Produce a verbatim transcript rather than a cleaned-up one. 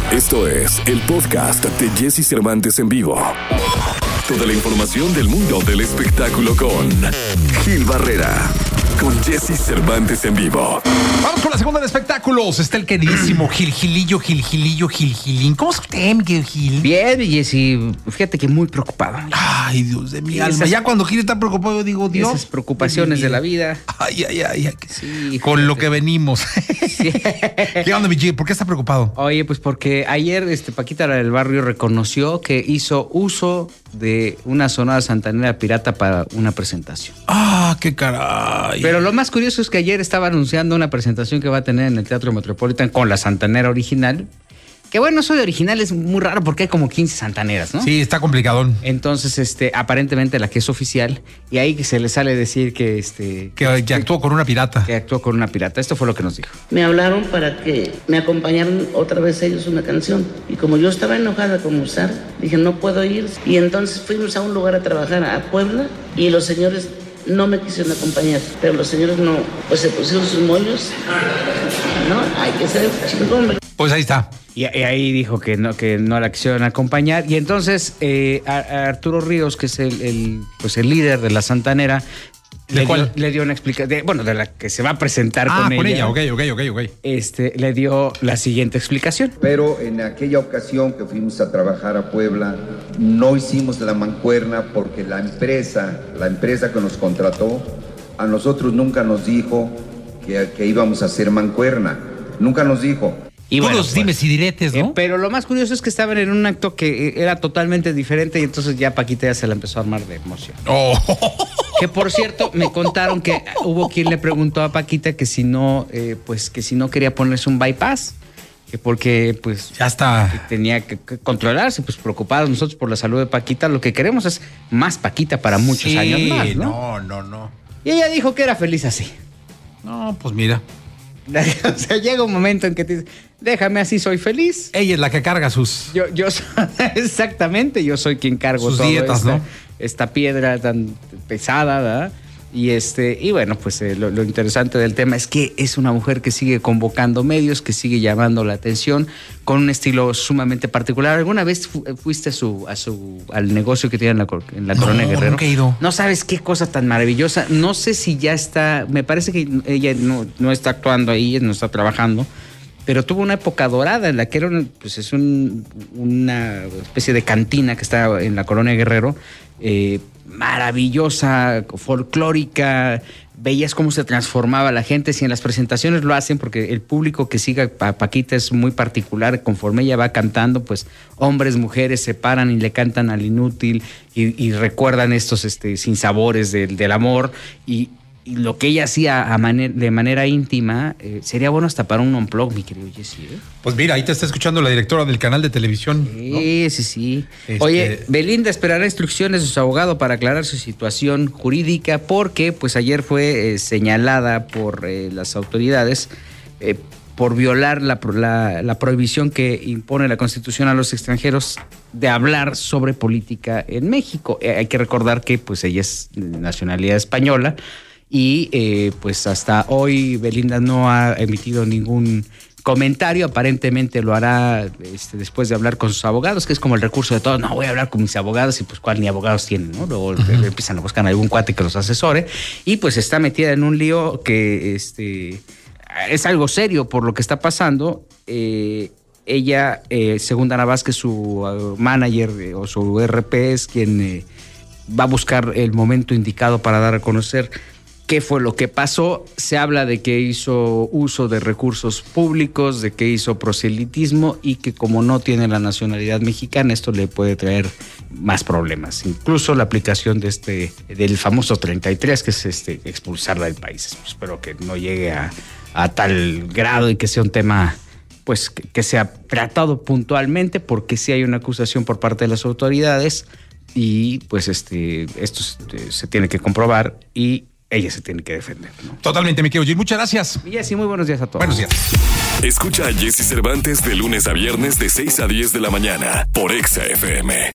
Esto es el podcast de Jesse Cervantes en vivo. Toda la información del mundo del espectáculo con Gil Barrera. Con Jesse Cervantes en vivo. Vamos con la segunda de espectáculos. Está el queridísimo Gil Gilillo, Gil Gilillo, Gil Gilín. ¿Cómo se te mi querido Gil? Bien, Jesse. Fíjate que muy preocupado. Ay, Dios de mi alma. Esas- Ya cuando Gil está preocupado, yo digo, Dios. Esas preocupaciones de la vida. Ay, ay, ay. ay. Sí, con fíjate. lo que venimos. Sí. ¿Qué onda, mi Gil? ¿Por qué está preocupado? Oye, pues porque ayer este Paquita la del Barrio reconoció que hizo uso de una sonora santanera pirata para una presentación. Ah, qué caray. Pero lo más curioso es que ayer estaba anunciando una presentación que va a tener en el Teatro Metropolitan con la santanera original. Que bueno, eso de original es muy raro porque hay como quince santaneras, ¿no? Sí, está complicadón. Entonces, este, aparentemente la que es oficial, y ahí que se le sale decir que este Que, que actuó con una pirata. que actuó con una pirata. Esto fue lo que nos dijo. Me hablaron para que me acompañaran otra vez ellos una canción. Y como yo estaba enojada con Musar, dije, no puedo ir. Y entonces fuimos a un lugar a trabajar, a Puebla, y los señores no me quisieron acompañar. Pero los señores no, pues se pusieron sus mollos. No, hay que ser chingón. Pues ahí está. Y, y ahí dijo que no, que no la quisieron acompañar. Y entonces eh, a, a Arturo Ríos, que es el, el, pues el líder de la santanera, ¿De le cuál? dio, le dio una explicación, bueno, de la que se va a presentar Ah, con, con ella. ella. Ok, ok, ok, ok. Este, le dio la siguiente explicación. Pero en aquella ocasión que fuimos a trabajar a Puebla, no hicimos la mancuerna porque la empresa, la empresa que nos contrató, a nosotros nunca nos dijo que, que íbamos a hacer mancuerna. Nunca nos dijo. Y Todos bueno, pues, dimes y diretes, ¿no? eh, pero lo más curioso es que estaban en un acto que eh, era totalmente diferente y entonces ya Paquita ya se la empezó a armar de emoción. Oh. Que por cierto, me contaron que hubo quien le preguntó a Paquita que si no, eh, pues que si no quería ponerse un bypass, que porque pues Ya está. tenía que, que controlarse, pues preocupados nosotros por la salud de Paquita. Lo que queremos es más Paquita para muchos Sí, años más, ¿no? no, no, no. Y ella dijo que era feliz así. No, pues mira. O sea, llega un momento en que te dice, déjame así, soy feliz. Ella es la que carga sus... Yo, yo soy- exactamente, yo soy quien cargo Sus todo dietas, esta, ¿no? esta piedra tan pesada, ¿verdad? Y este, y bueno, pues eh, lo, lo interesante del tema es que es una mujer que sigue convocando medios, que sigue llamando la atención, con un estilo sumamente particular. ¿Alguna vez fu- fuiste a su, a su, al negocio que tiene en la, cor- en la No, Colonia Guerrero? nunca he ido. No sabes qué cosa tan maravillosa. No sé si ya está, me parece que ella no, no está actuando ahí, no está trabajando. Pero tuvo una época dorada en la que era un- pues es un- una especie de cantina que está en la Colonia Guerrero, eh, maravillosa, folclórica, veías cómo se transformaba la gente. Si en las presentaciones lo hacen, porque el público que siga a Paquita es muy particular, conforme ella va cantando, pues hombres, mujeres se paran y le cantan al inútil y, y recuerdan estos este, sinsabores del, del amor y Y lo que ella hacía a maner- de manera íntima, eh, sería bueno hasta para un unplug, mi querido Jesse. ¿eh? Pues mira, ahí te está escuchando la directora del canal de televisión. ¿no? Sí, sí, sí. Este- Oye, Belinda esperará instrucciones de su abogado para aclarar su situación jurídica porque pues ayer fue eh, señalada por eh, las autoridades eh, por violar la, pro- la, la prohibición que impone la Constitución a los extranjeros de hablar sobre política en México. Eh, hay que recordar que pues ella es de nacionalidad española. Y eh, pues hasta hoy Belinda no ha emitido ningún comentario, aparentemente lo hará este, después de hablar con sus abogados, que es como el recurso de todos, no voy a hablar con mis abogados y pues cuál ni abogados tienen, ¿no? Luego uh-huh. empiezan a buscar algún cuate que los asesore y pues está metida en un lío que este, es algo serio por lo que está pasando. Eh, ella, eh, según Dana Vázquez, su uh, manager eh, o su R P es quien eh, va a buscar el momento indicado para dar a conocer qué fue lo que pasó. Se habla de que hizo uso de recursos públicos, de que hizo proselitismo y que como no tiene la nacionalidad mexicana, esto le puede traer más problemas. Incluso la aplicación de este, del famoso treinta y tres, que es este, expulsarla del país. Espero que no llegue a, a tal grado y que sea un tema pues que, que sea tratado puntualmente, porque sí hay una acusación por parte de las autoridades y pues este esto se, se tiene que comprobar y ella se tiene que defender, ¿no? Totalmente, mi querido Gil. Muchas gracias. Y así, muy buenos días a todos. Buenos días. Escucha a Jesse Cervantes de lunes a viernes de seis a diez de la mañana por Exa F M.